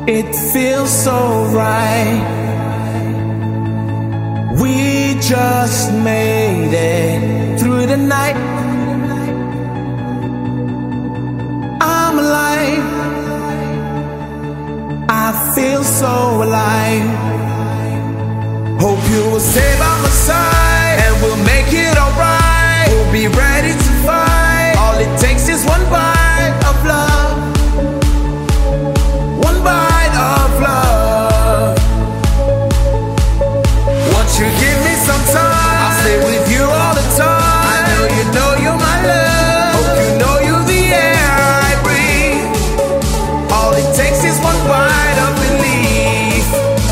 It feels so right. We just made it through the night. I'm alive. I feel so alive. Hope you will stay by my side, and we'll make it alright. We'll be ready to fight. All it takes is one bite of love. One bite of love. Won't you give me some time? I'll stay with you all the time. I know you're my love. Hope you know you're the air I breathe. All it takes is one bite of belief.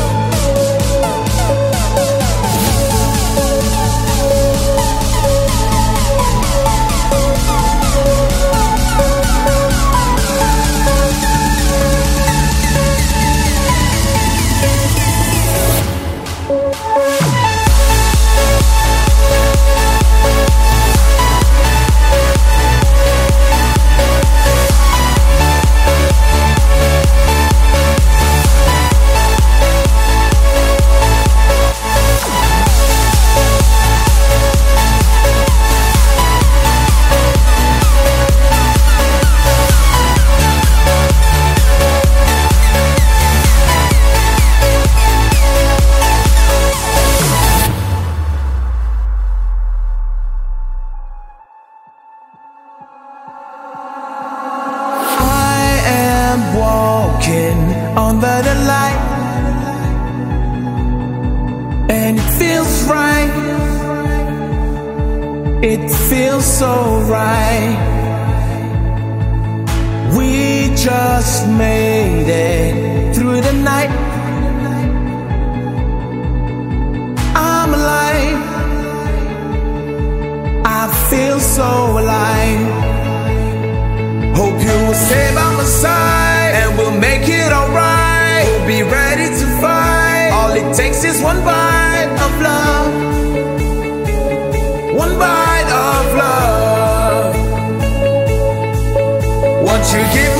Under the light, and it feels right. It feels so right. We just made it through the night. I'm alive. I feel so alive. Hope you will stay by my side, and we'll make it alright. We'll be ready to fight. All it takes is one bite of love. One bite of love. Won't you give